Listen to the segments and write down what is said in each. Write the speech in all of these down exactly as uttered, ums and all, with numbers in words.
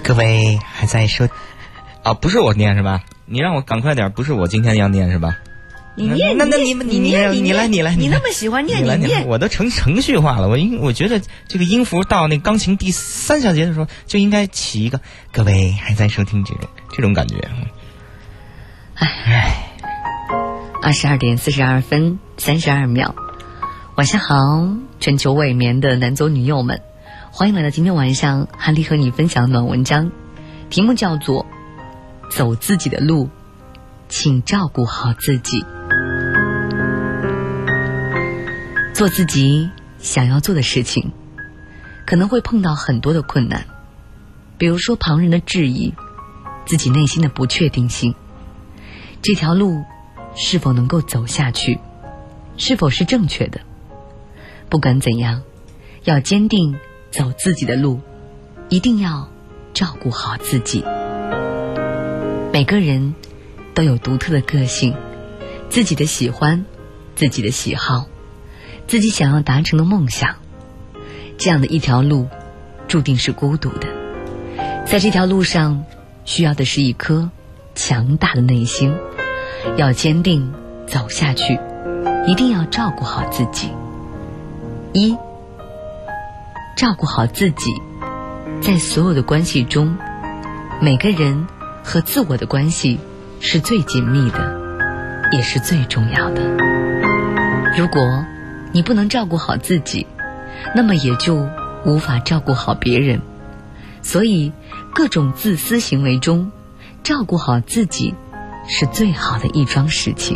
各位还在说啊，不是我念是吧？你让我赶快点，不是我今天要念是吧？ 你念， 那那你你你念， 你来你来， 你那么喜欢念， 你你念， 我都成程序化了。我应我觉得这个音符到那钢琴第三小节的时候就应该起一个各位还在收听这种这种感觉。 哎，二十二点四十二分三十二秒，晚上好，全球未眠的男左女右们，欢迎来到今天晚上哈利和你分享的暖文章，题目叫做走自己的路，请照顾好自己。做自己想要做的事情，可能会碰到很多的困难，比如说旁人的质疑，自己内心的不确定性，这条路是否能够走下去，是否是正确的。不管怎样，要坚定走自己的路，一定要照顾好自己。每个人都有独特的个性，自己的喜欢，自己的喜好，自己想要达成的梦想。这样的一条路注定是孤独的，在这条路上需要的是一颗强大的内心，要坚定走下去，一定要照顾好自己。一，照顾好自己。在所有的关系中，每个人和自我的关系是最紧密的，也是最重要的。如果你不能照顾好自己，那么也就无法照顾好别人。所以各种自私行为中，照顾好自己是最好的一桩事情。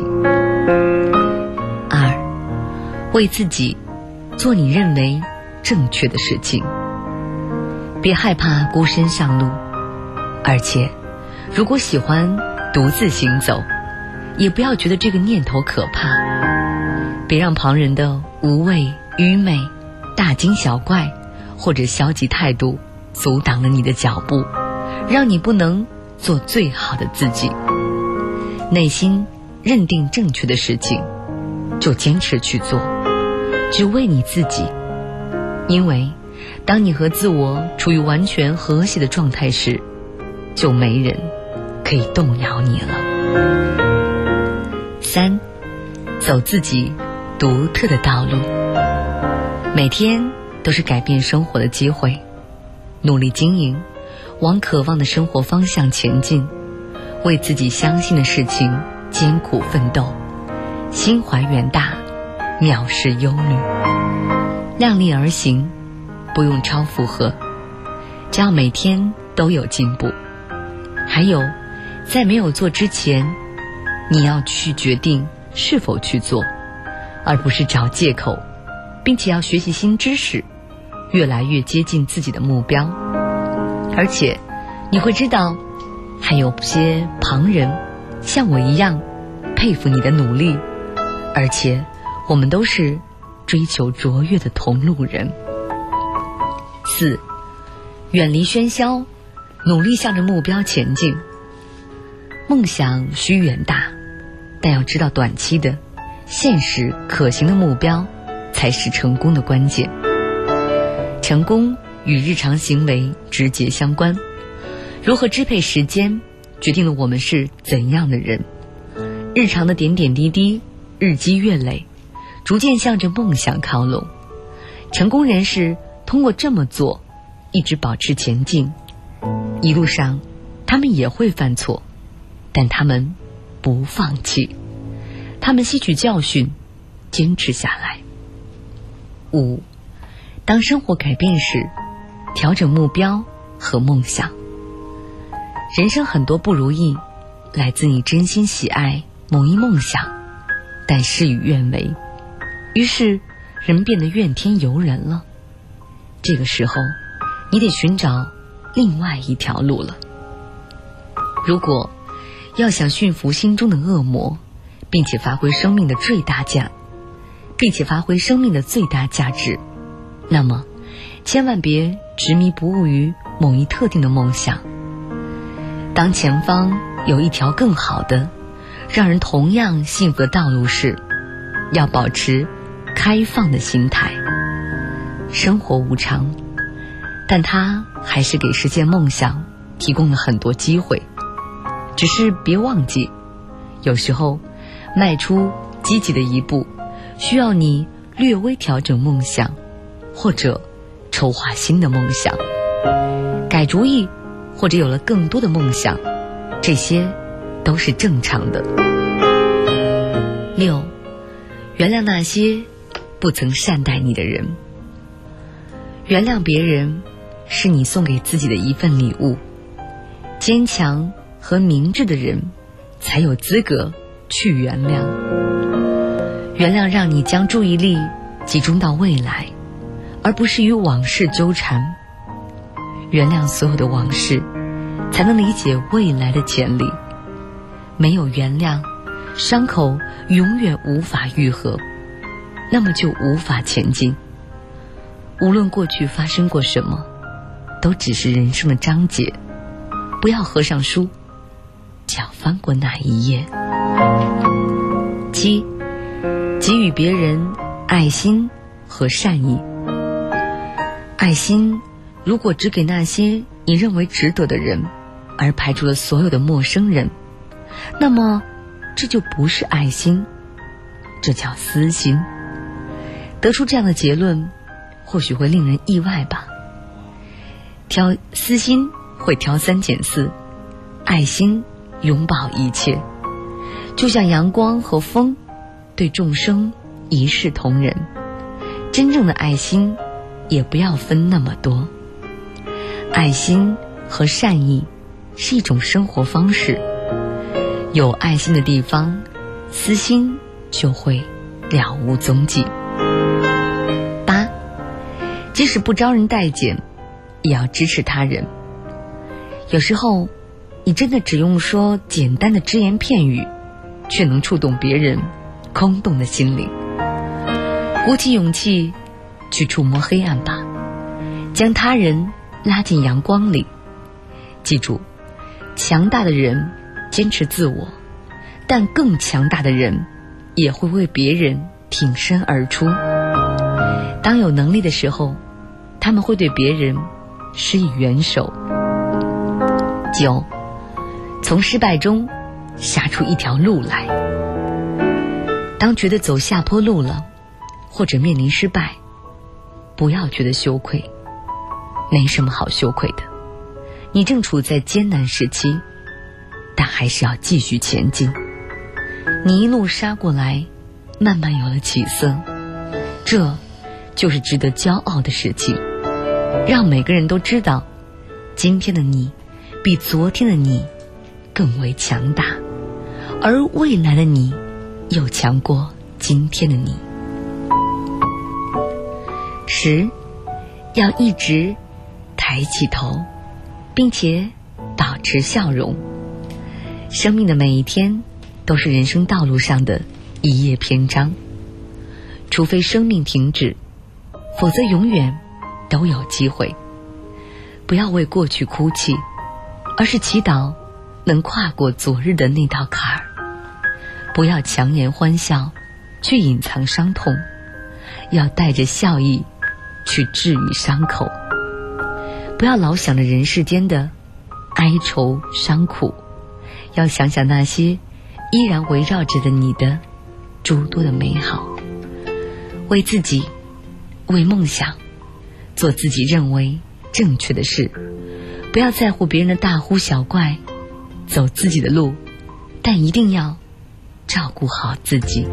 二，为自己做你认为正确的事情。别害怕孤身上路，而且如果喜欢独自行走，也不要觉得这个念头可怕。别让旁人的无谓、愚昧、大惊小怪或者消极态度阻挡了你的脚步，让你不能做最好的自己。内心认定正确的事情，就坚持去做，只为你自己。因为当你和自我处于完全和谐的状态时，就没人可以动摇你了。三，走自己独特的道路。每天都是改变生活的机会，努力经营，往渴望的生活方向前进，为自己相信的事情艰苦奋斗，心怀远大，藐视忧虑，量力而行，不用超负荷，只要每天都有进步。还有，在没有做之前，你要去决定是否去做，而不是找借口，并且要学习新知识，越来越接近自己的目标。而且你会知道，还有些旁人像我一样佩服你的努力，而且我们都是追求卓越的同路人。四，远离喧嚣，努力向着目标前进。梦想需远大，但要知道短期的、现实可行的目标才是成功的关键。成功与日常行为直接相关，如何支配时间，决定了我们是怎样的人。日常的点点滴滴，日积月累，逐渐向着梦想靠拢。成功人士通过这么做，一直保持前进。一路上，他们也会犯错，但他们不放弃，他们吸取教训，坚持下来。五，当生活改变时，调整目标和梦想。人生很多不如意，来自你真心喜爱某一梦想，但事与愿违，于是人变得怨天尤人了。这个时候，你得寻找另外一条路了。如果要想驯服心中的恶魔，并且发挥生命的最大价，并且发挥生命的最大价值，那么千万别执迷不悟于某一特定的梦想。当前方有一条更好的，让人同样幸福的道路时，要保持开放的心态。生活无常，但它还是给实现梦想提供了很多机会，只是别忘记，有时候迈出积极的一步，需要你略微调整梦想，或者筹划新的梦想，改主意，或者有了更多的梦想，这些都是正常的。六，原谅那些不曾善待你的人。原谅别人是你送给自己的一份礼物，坚强和明智的人才有资格去原谅。原谅让你将注意力集中到未来，而不是与往事纠缠。原谅所有的往事，才能理解未来的潜力。没有原谅，伤口永远无法愈合，那么就无法前进。无论过去发生过什么，都只是人生的章节，不要合上书，只要翻过那一页。七，给予别人爱心和善意。爱心如果只给那些你认为值得的人，而排除了所有的陌生人，那么这就不是爱心，这叫私心。得出这样的结论或许会令人意外吧。挑私心会挑三拣四，爱心拥抱一切，就像阳光和风，对众生一视同仁。真正的爱心也不要分那么多。爱心和善意是一种生活方式，有爱心的地方，私心就会了无踪迹。八，即使不招人待见，也要支持他人。有时候你真的只用说简单的只言片语，却能触动别人空洞的心灵。鼓起勇气去触摸黑暗吧，将他人拉进阳光里。记住，强大的人坚持自我，但更强大的人也会为别人挺身而出。当有能力的时候，他们会对别人施以援手。九，从失败中杀出一条路来。当觉得走下坡路了，或者面临失败，不要觉得羞愧，没什么好羞愧的。你正处在艰难时期，但还是要继续前进。你一路杀过来，慢慢有了起色，这就是值得骄傲的事情。让每个人都知道，今天的你比昨天的你更为强大，而未来的你又强过今天的你。十，要一直抬起头，并且保持笑容。生命的每一天都是人生道路上的一页篇章，除非生命停止，否则永远都有机会。不要为过去哭泣，而是祈祷能跨过昨日的那道坎儿。不要强颜欢笑，去隐藏伤痛，要带着笑意去治愈伤口。不要老想着人世间的哀愁伤苦，要想想那些依然围绕着的你的诸多的美好。为自己，为梦想，做自己认为正确的事，不要在乎别人的大呼小怪，走自己的路，但一定要照顾好自己。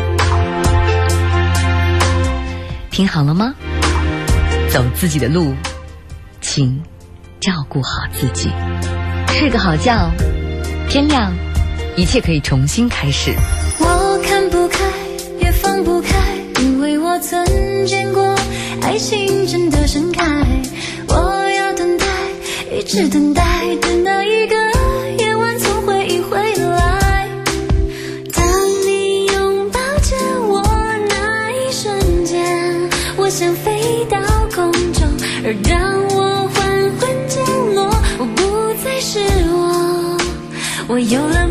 听好了吗？走自己的路，请照顾好自己。睡个好觉，天亮一切可以重新开始。 我看不开也放不开，因为我曾见过爱情真的盛开。我要等待，一直等待，等到一个夜晚从回忆回来。当你拥抱着我那一瞬间，我想飞到空中，而当我缓缓降落，我不再是我，我有了